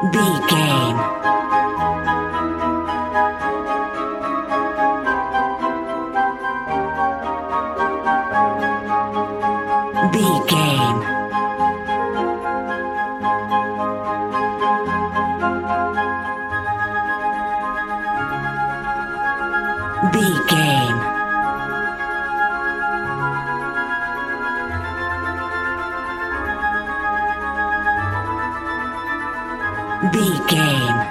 B game. B game. B game. B game.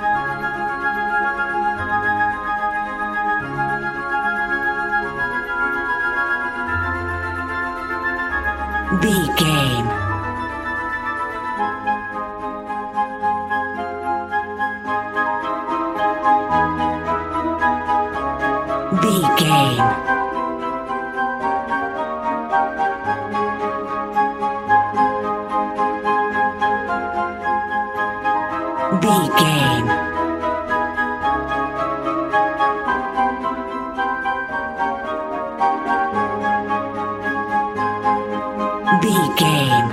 B game. B game. B game. B game.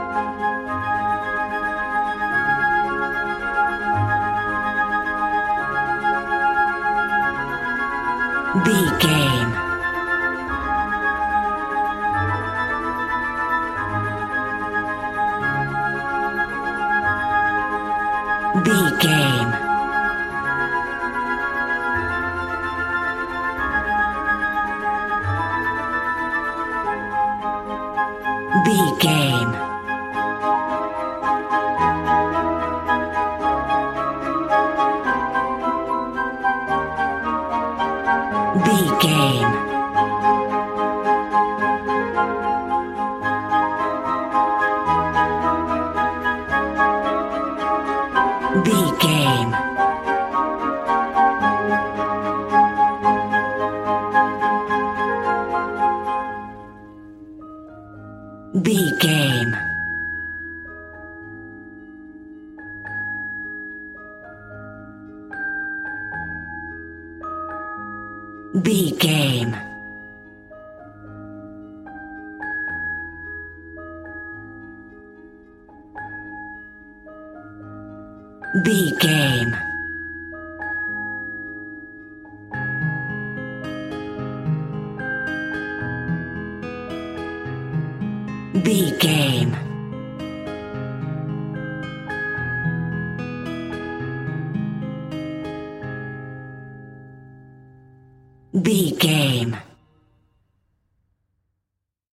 B game. B game. B game. B game. B game. B game. B game. B game. B game. B game.